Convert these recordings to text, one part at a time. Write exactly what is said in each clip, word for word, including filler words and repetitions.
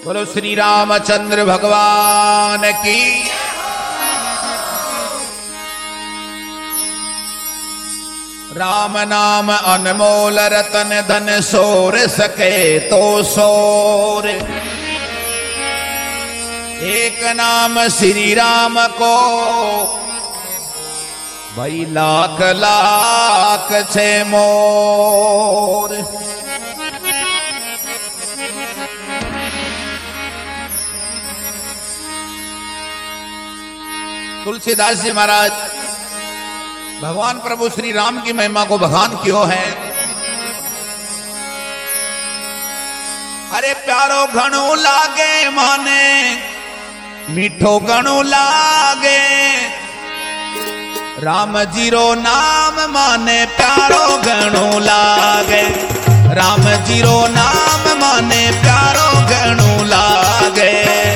बोलो श्री रामचंद्र भगवान की। राम नाम अनमोल रतन धन सोर सके तो सोर, एक नाम श्री राम को भाई लाख लाख छे मोर। तुलसीदास जी महाराज भगवान प्रभु श्री राम की महिमा को बखान क्यों है। अरे प्यारो घणो लागे माने मीठो घणो लागे, राम जीरो नाम माने प्यारो घणो लागे, राम जीरो नाम माने प्यारो घणो लागे।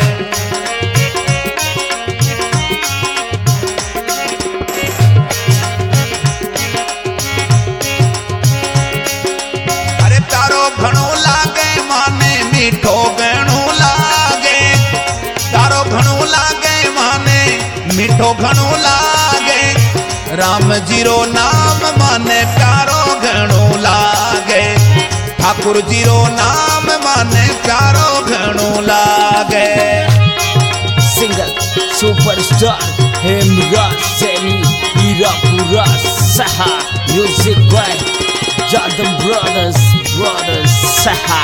घणो लागे माने मीठो घणो लागे, तारो घणो लागे माने मीठो घणो लागे, राम जीरो नाम माने प्यारो घणो लागे, ठाकुर जीरो नाम माने प्यारो घणो लागे। सिंगर सुपरस्टार हेमराज सैनी हीरापुरा सहा, music by Jadam brothers brothers सहा।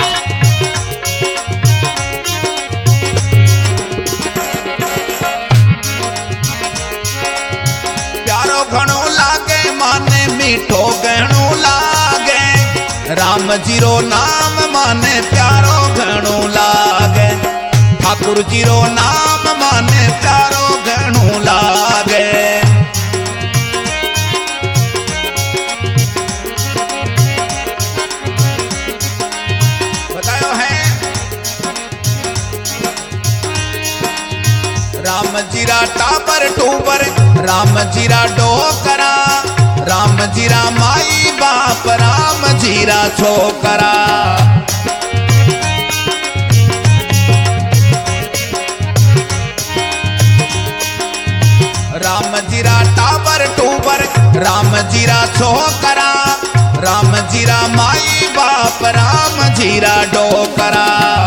प्यारो घणो लागे माने मीठो घणो लागे, राम जीरो नाम माने प्यारो घणो लागे, ठाकुर जीरो नाम माने प्यारो घणो लागे। राम जीरा टाबर टूबर, राम जीरा डोकरा, राम जीरा माई बाप, राम जीरा छोकरा। राम जीरा टाबर टूबर, राम जीरा छोकरा, राम जीरा माई बाप, राम जीरा डोकरा।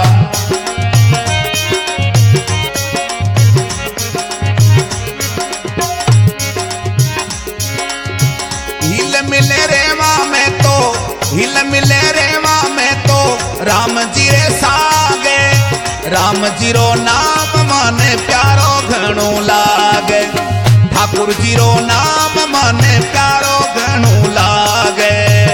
मिले रेवा में तो हिल मिले रेवा में तो राम जीरे सागे, राम जीरो नाम माने प्यारो घणो लागे, ठाकुर जीरो नाम माने प्यारो घणो लागे।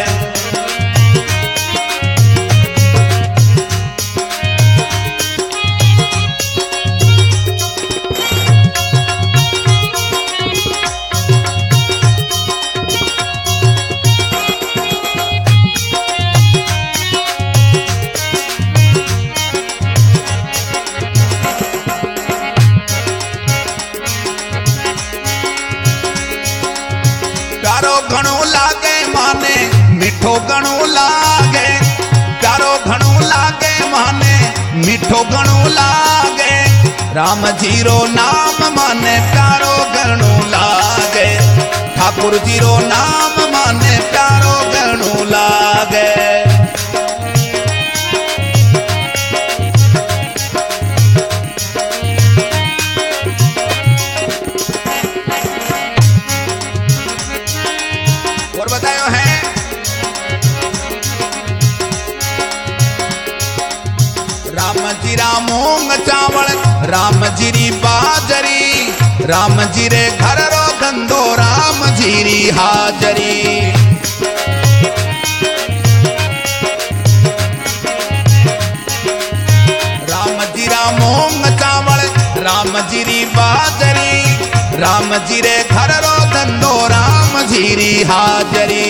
प्यारो घणो लागे माने मीठो घणो लागे, प्यारो घणो लागे माने मीठो घणो लागे, राम जीरो नाम माने प्यारो घणो लागे, ठाकुर जीरो नाम माने प्यारो घणो लागे। और बतायो है राम जीरा मूंग चावल, राम जीरी बाजरी, राम जीरे घर रो धंधो, राम जीरी हाजरी। राम जीरा मूंग चावल, राम जीरी बाजरी, राम जीरे घर रो धंधो, राम जीरी हाजरी।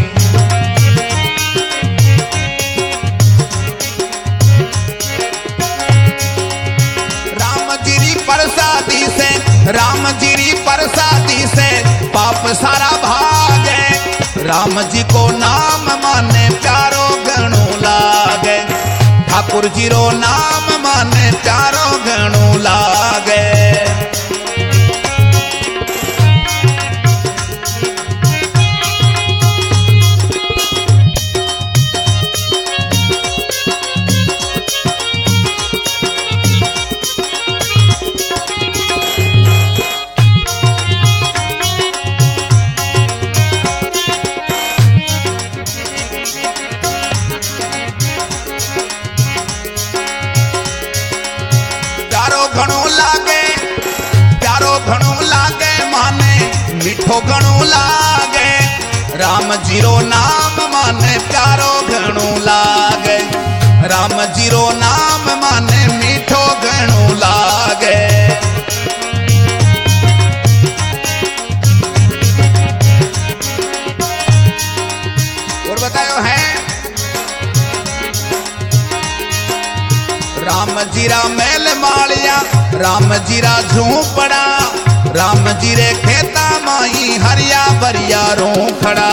राम जीरी प्रसादी से, राम जीरी प्रसादी से पाप सारा भागे, राम जी को नाम माने प्यारो घणो लागे, ठाकुर जीरो नाम माने घणो लागे प्यारो घणो लागे माने मीठो घणो लागे राम जीरो नाम माने प्यारो घणो लागे राम जीरो नाम माने मीठो घणो लागे। और बतायो है राम जीरा मेल मालिया राम जीरा झूपड़ा राम जीरे खेता माही हरिया भरिया रूखड़ा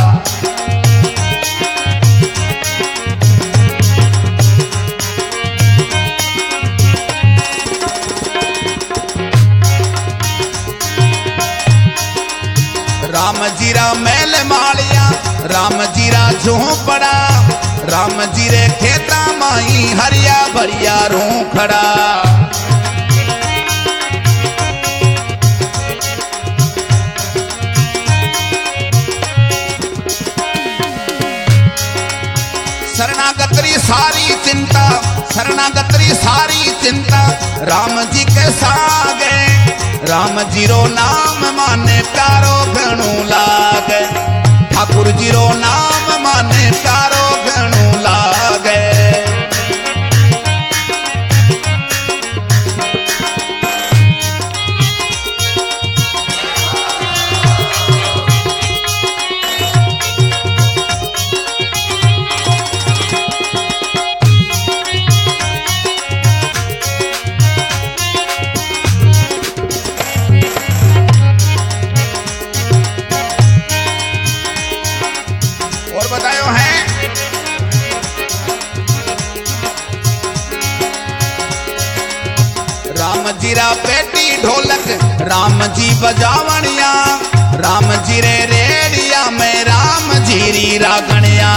राम जीरा मेल मालिया राम जीरा झूपड़ा राम जीरे खेता माही हरिया भरिया रूखड़ा शरणागतरी सारी चिंता शरणागतरी सारी चिंता राम जी के सागे राम जीरो नाम माने प्यारो घणो लागे ठाकुर जीरो नाम माने प्यारो घणो लागे। बतायो है राम जीरा पेटी ढोलक राम जी बजावणिया राम जीरे रेडिया में राम जीरी रागणिया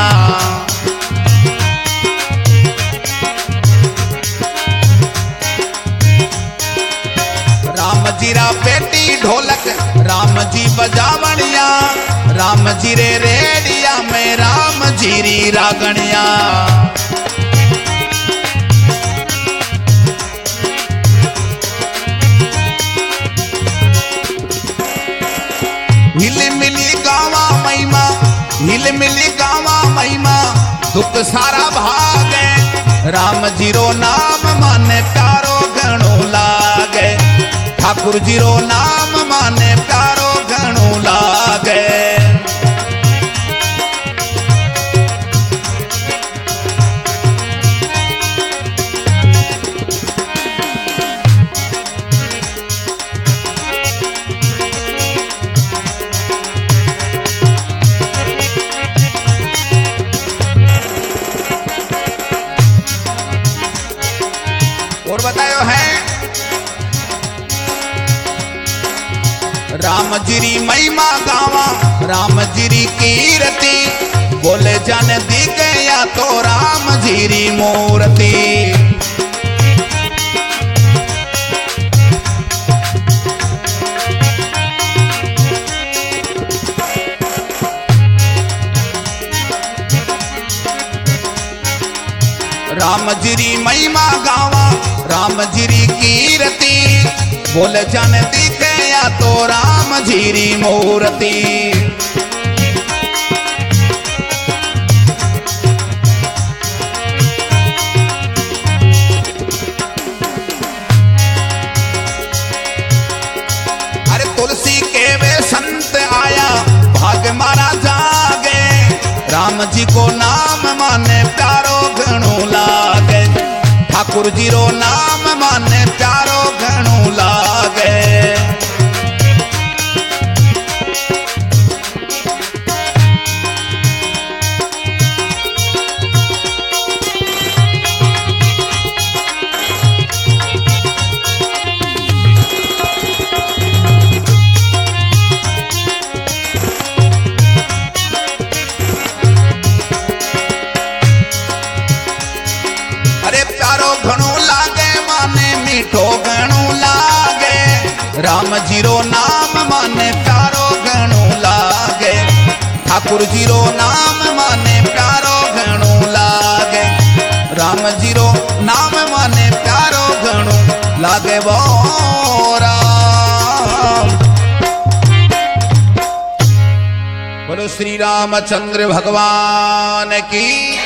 राम जीरा पेटी ढोलक राम जी बजावणिया राम जीरे रेडिया में राम जीरी रागणिया हिल मिली गावा महिमा हिल मिली गावा महिमा दुख सारा भागे राम जीरो नाम माने प्यारो घणो लागे ठाकुर जीरो नाम माने प्यारो घणो लागे। और बतायो है राम जीरी महिमा गावा राम जीरी कीर्ति बोले जन दी गया तो राम जीरी मूर्ति राम जीरी महिमा गावा राम जीरी कीर्ति बोले जन दिखे या तो राम जीरी मूर्ति। अरे तुलसी के वे संत आया भाग मारा जागे राम जी को नाम माने प्यारो घणो लागे ठाकुर जीरो नाम माने प्यारो घणो लागे। मीठो घणो लागे राम जीरो नाम माने प्यारो घणो लागे ठाकुर जीरो नाम माने प्यारो घणो लागे राम जीरो नाम माने प्यारो घणो लागे वो राम। बोलो श्री रामचंद्र भगवान की।